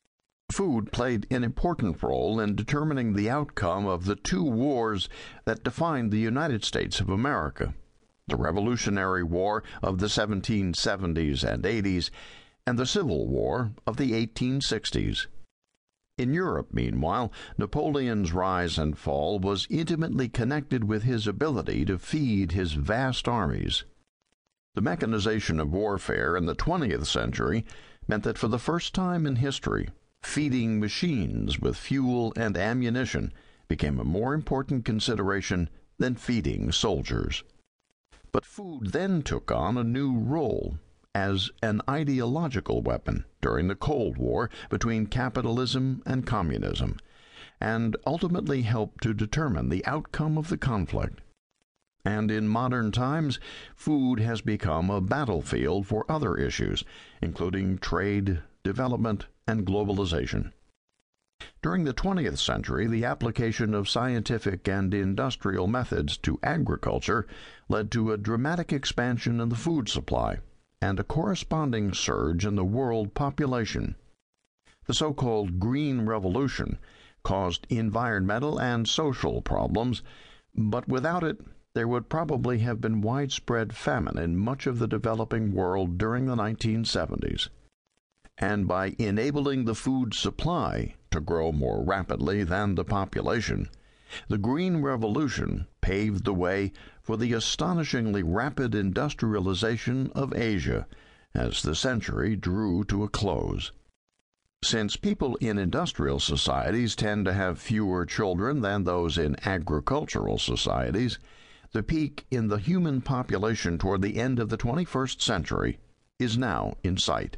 Food played an important role in determining the outcome of the two wars that defined the United States of America, the Revolutionary War of the seventeen seventies and eighties, and the Civil War of the eighteen sixties. In Europe, meanwhile, Napoleon's rise and fall was intimately connected with his ability to feed his vast armies. The mechanization of warfare in the twentieth century meant that for the first time in history, feeding machines with fuel and ammunition became a more important consideration than feeding soldiers. But food then took on a new role as an ideological weapon during the Cold War between capitalism and communism, and ultimately helped to determine the outcome of the conflict. And in modern times, food has become a battlefield for other issues, including trade, development, and globalization. During the twentieth century, the application of scientific and industrial methods to agriculture led to a dramatic expansion in the food supply and a corresponding surge in the world population. The so-called Green Revolution caused environmental and social problems, but without it, there would probably have been widespread famine in much of the developing world during the nineteen seventies. And by enabling the food supply to grow more rapidly than the population, the Green Revolution paved the way for the astonishingly rapid industrialization of Asia as the century drew to a close. Since people in industrial societies tend to have fewer children than those in agricultural societies, the peak in the human population toward the end of the twenty-first century is now in sight.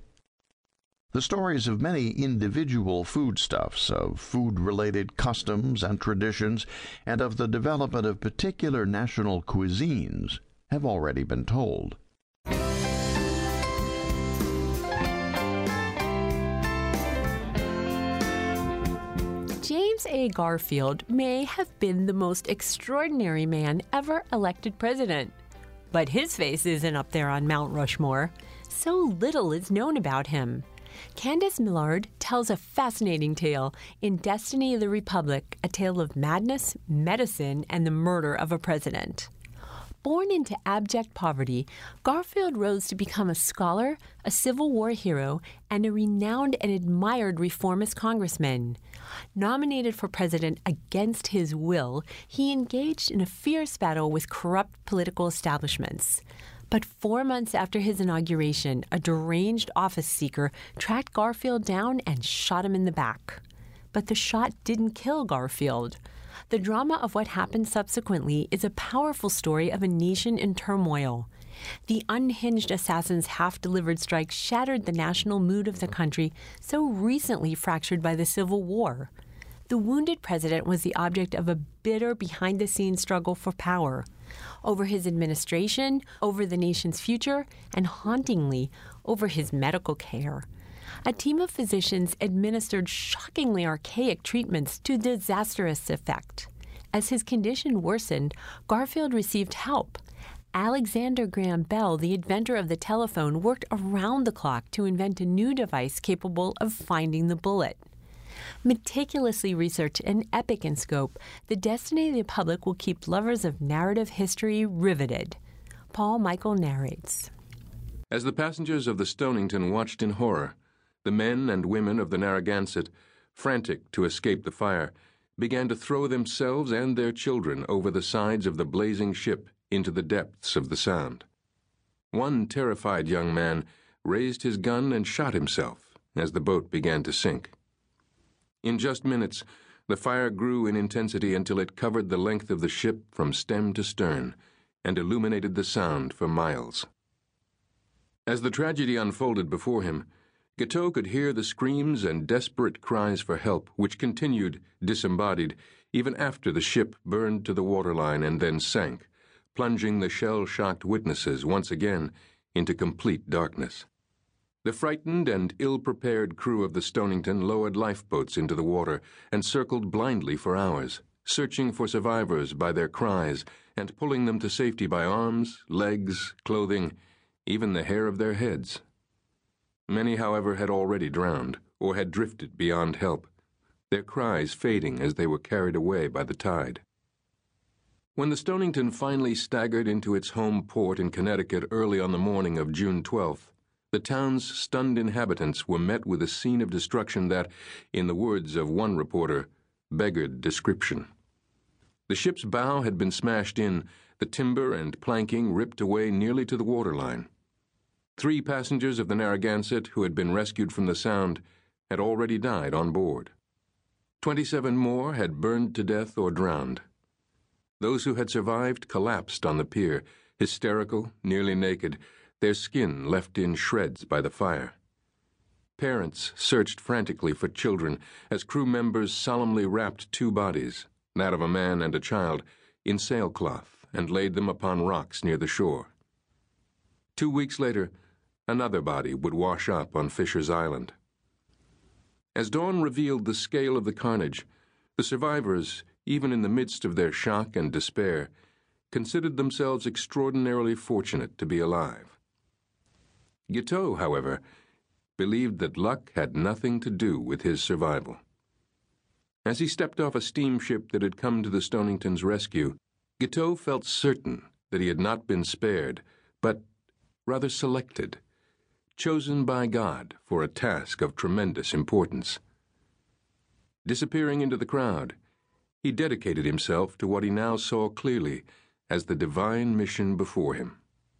The stories of many individual foodstuffs, of food-related customs and traditions, and of the development of particular national cuisines have already been told. James A. Garfield may have been the most extraordinary man ever elected president. But his face isn't up there on Mount Rushmore. So little is known about him. Candace Millard tells a fascinating tale in Destiny of the Republic, a tale of madness, medicine, and the murder of a president. Born into abject poverty, Garfield rose to become a scholar, a Civil War hero, and a renowned and admired reformist congressman. Nominated for president against his will, he engaged in a fierce battle with corrupt political establishments. But four months after his inauguration, a deranged office seeker tracked Garfield down and shot him in the back. But the shot didn't kill Garfield. The drama of what happened subsequently is a powerful story of a nation in turmoil. The unhinged assassin's half-delivered strike shattered the national mood of the country, so recently fractured by the Civil War. The wounded president was the object of a bitter behind-the-scenes struggle for power, over his administration, over the nation's future, and hauntingly, over his medical care. A team of physicians administered shockingly archaic treatments to disastrous effect. As his condition worsened, Garfield received help. Alexander Graham Bell, the inventor of the telephone, worked around the clock to invent a new device capable of finding the bullet. Meticulously researched and epic in scope, The Destiny of the Republic will keep lovers of narrative history riveted. Paul Michael narrates. As the passengers of the Stonington watched in horror, the men and women of the Narragansett, frantic to escape the fire, began to throw themselves and their children over the sides of the blazing ship into the depths of the Sound. One terrified young man raised his gun and shot himself as the boat began to sink. In just minutes, the fire grew in intensity until it covered the length of the ship from stem to stern and illuminated the Sound for miles. As the tragedy unfolded before him, Guiteau could hear the screams and desperate cries for help which continued, disembodied, even after the ship burned to the waterline and then sank, plunging the shell-shocked witnesses once again into complete darkness. The frightened and ill-prepared crew of the Stonington lowered lifeboats into the water and circled blindly for hours, searching for survivors by their cries and pulling them to safety by arms, legs, clothing, even the hair of their heads. Many, however, had already drowned or had drifted beyond help, their cries fading as they were carried away by the tide. When the Stonington finally staggered into its home port in Connecticut early on the morning of June twelfth, the town's stunned inhabitants were met with a scene of destruction that, in the words of one reporter, beggared description. The ship's bow had been smashed in, the timber and planking ripped away nearly to the waterline. Three passengers of the Narragansett who had been rescued from the Sound had already died on board. Twenty-seven more had burned to death or drowned. Those who had survived collapsed on the pier, hysterical, nearly naked, their skin left in shreds by the fire. Parents searched frantically for children as crew members solemnly wrapped two bodies, that of a man and a child, in sailcloth and laid them upon rocks near the shore. Two weeks later, another body would wash up on Fisher's Island. As dawn revealed the scale of the carnage, the survivors, even in the midst of their shock and despair, considered themselves extraordinarily fortunate to be alive. Guiteau, however, believed that luck had nothing to do with his survival. As he stepped off a steamship that had come to the Stonington's rescue, Guiteau felt certain that he had not been spared, but rather selected, chosen by God for a task of tremendous importance. Disappearing into the crowd, he dedicated himself to what he now saw clearly as the divine mission before him.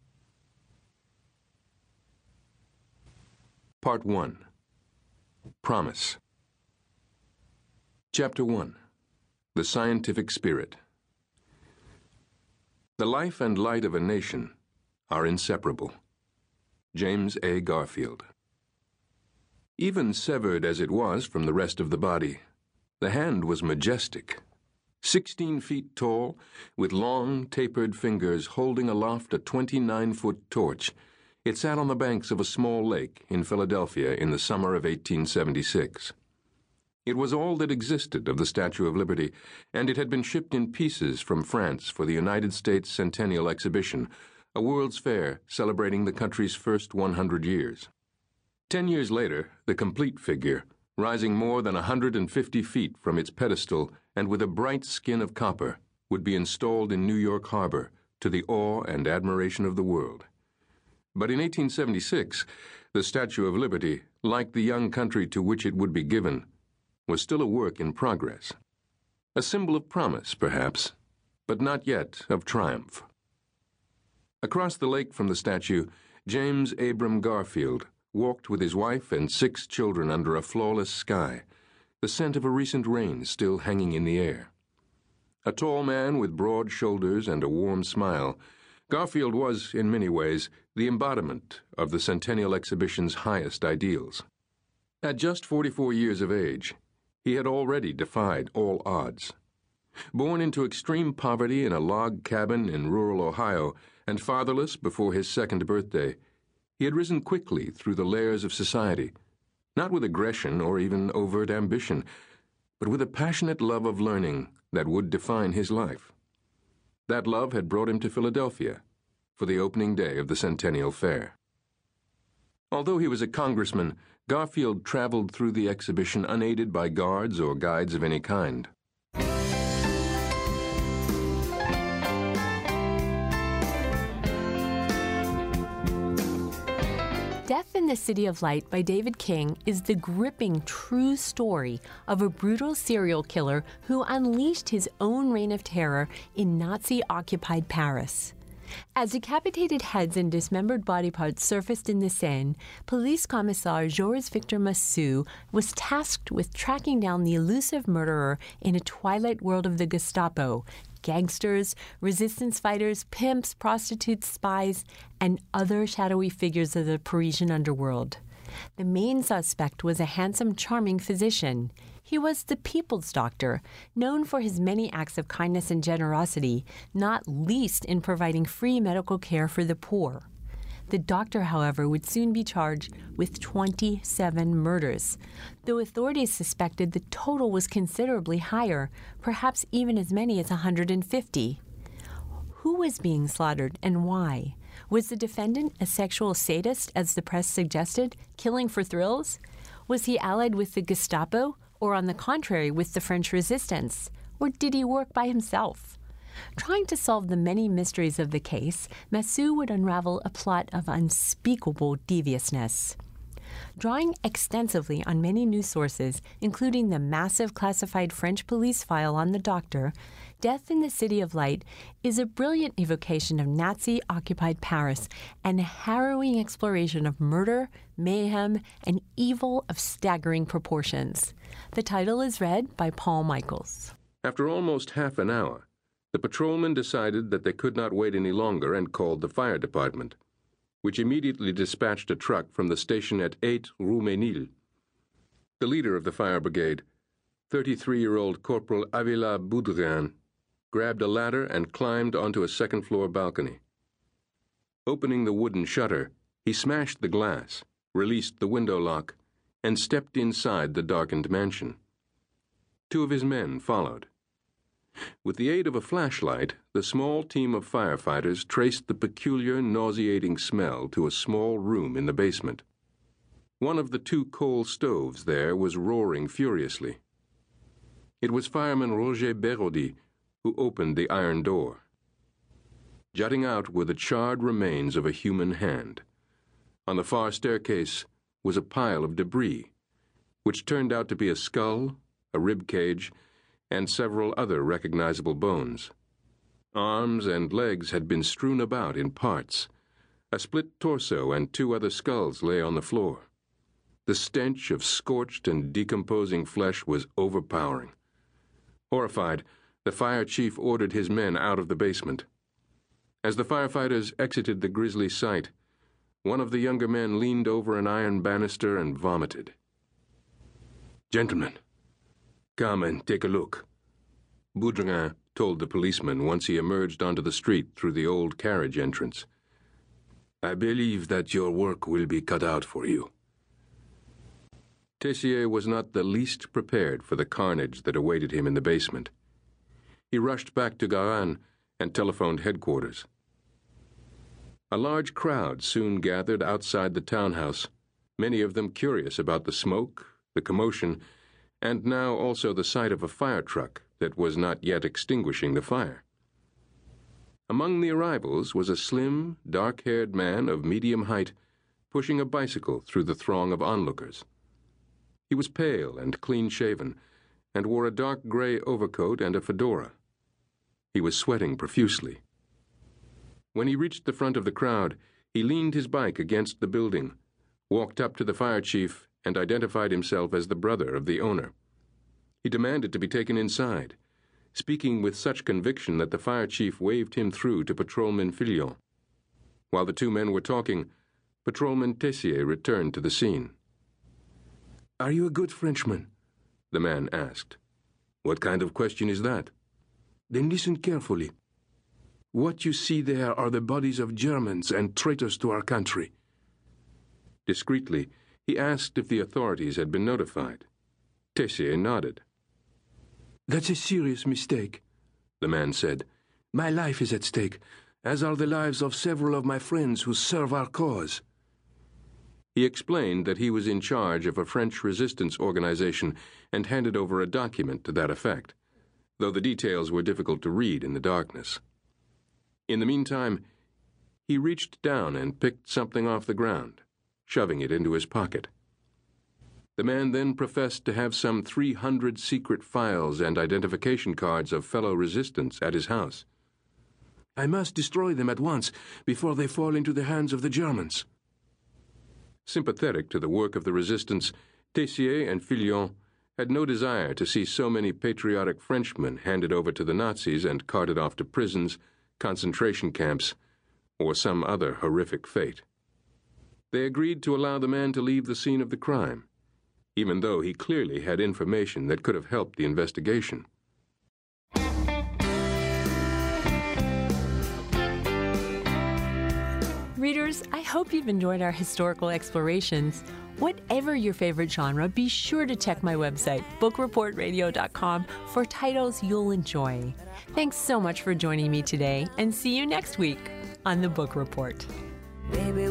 Part one. Promise. Chapter one. The Scientific Spirit. The life and light of a nation are inseparable. James A. Garfield. Even severed as it was from the rest of the body, the hand was majestic. Sixteen feet tall, with long, tapered fingers holding aloft a twenty-nine-foot torch, it sat on the banks of a small lake in Philadelphia in the summer of eighteen seventy-six. It was all that existed of the Statue of Liberty, and it had been shipped in pieces from France for the United States Centennial Exhibition, a World's Fair celebrating the country's first one hundred years. Ten years later, the complete figure, rising more than one hundred fifty feet from its pedestal and with a bright skin of copper, would be installed in New York Harbor to the awe and admiration of the world. But in eighteen seventy-six, the Statue of Liberty, like the young country to which it would be given, was still a work in progress. A symbol of promise, perhaps, but not yet of triumph. Across the lake from the statue, James Abram Garfield walked with his wife and six children under a flawless sky, the scent of a recent rain still hanging in the air. A tall man with broad shoulders and a warm smile, Garfield was, in many ways, the embodiment of the Centennial Exhibition's highest ideals. At just forty-four years of age, he had already defied all odds. Born into extreme poverty in a log cabin in rural Ohio and fatherless before his second birthday, he had risen quickly through the layers of society, not with aggression or even overt ambition, but with a passionate love of learning that would define his life. That love had brought him to Philadelphia for the opening day of the Centennial Fair. Although he was a congressman, Garfield traveled through the exhibition unaided by guards or guides of any kind. Death in the City of Light by David King is the gripping true story of a brutal serial killer who unleashed his own reign of terror in Nazi-occupied Paris. As decapitated heads and dismembered body parts surfaced in the Seine, Police Commissar Georges Victor Massou was tasked with tracking down the elusive murderer in a twilight world of the Gestapo, gangsters, resistance fighters, pimps, prostitutes, spies, and other shadowy figures of the Parisian underworld. The main suspect was a handsome, charming physician. He was the people's doctor, known for his many acts of kindness and generosity, not least in providing free medical care for the poor. The doctor, however, would soon be charged with twenty-seven murders, though authorities suspected the total was considerably higher, perhaps even as many as one hundred fifty. Who was being slaughtered and why? Was the defendant a sexual sadist, as the press suggested, killing for thrills? Was he allied with the Gestapo, or on the contrary, with the French resistance? Or did he work by himself? Trying to solve the many mysteries of the case, Massue would unravel a plot of unspeakable deviousness. Drawing extensively on many news sources, including the massive classified French police file on the doctor, Death in the City of Light is a brilliant evocation of Nazi-occupied Paris and a harrowing exploration of murder, mayhem, and evil of staggering proportions. The title is read by Paul Michaels. After almost half an hour, the patrolmen decided that they could not wait any longer and called the fire department, which immediately dispatched a truck from the station at eight Rue Ménil. The leader of the fire brigade, thirty-three-year-old Corporal Avila Boudrin, grabbed a ladder and climbed onto a second-floor balcony. Opening the wooden shutter, he smashed the glass, released the window lock, and stepped inside the darkened mansion. Two of his men followed. With the aid of a flashlight, the small team of firefighters traced the peculiar, nauseating smell to a small room in the basement. One of the two coal stoves there was roaring furiously. It was fireman Roger Beraudy who opened the iron door. Jutting out were the charred remains of a human hand. On the far staircase was a pile of debris, which turned out to be a skull, a rib cage, and several other recognizable bones. Arms and legs had been strewn about in parts. A split torso and two other skulls lay on the floor. The stench of scorched and decomposing flesh was overpowering. Horrified, the fire chief ordered his men out of the basement. As the firefighters exited the grisly sight, one of the younger men leaned over an iron banister and vomited. "Gentlemen, come and take a look," Boudrin told the policeman once he emerged onto the street through the old carriage entrance. "I believe that your work will be cut out for you." Tessier was not the least prepared for the carnage that awaited him in the basement. He rushed back to Garenne and telephoned headquarters. A large crowd soon gathered outside the townhouse, many of them curious about the smoke, the commotion, and now also the sight of a fire truck that was not yet extinguishing the fire. Among the arrivals was a slim, dark-haired man of medium height pushing a bicycle through the throng of onlookers. He was pale and clean-shaven, and wore a dark gray overcoat and a fedora. He was sweating profusely. When he reached the front of the crowd, he leaned his bike against the building, walked up to the fire chief, and identified himself as the brother of the owner. He demanded to be taken inside, speaking with such conviction that the fire chief waved him through to Patrolman Filion. While the two men were talking, Patrolman Tessier returned to the scene. "Are you a good Frenchman?" the man asked. "What kind of question is that?" "Then listen carefully. What you see there are the bodies of Germans and traitors to our country." Discreetly, he asked if the authorities had been notified. Tessier nodded. "That's a serious mistake," the man said. "My life is at stake, as are the lives of several of my friends who serve our cause." He explained that he was in charge of a French resistance organization and handed over a document to that effect, though the details were difficult to read in the darkness. In the meantime, he reached down and picked something off the ground, shoving it into his pocket. The man then professed to have some three hundred secret files and identification cards of fellow resistants at his house. "I must destroy them at once before they fall into the hands of the Germans." Sympathetic to the work of the resistance, Tessier and Filion had no desire to see so many patriotic Frenchmen handed over to the Nazis and carted off to prisons, concentration camps, or some other horrific fate. They agreed to allow the man to leave the scene of the crime, even though he clearly had information that could have helped the investigation. Readers, I hope you've enjoyed our historical explorations. Whatever your favorite genre, be sure to check my website, book report radio dot com, for titles you'll enjoy. Thanks so much for joining me today, and see you next week on The Book Report. Baby,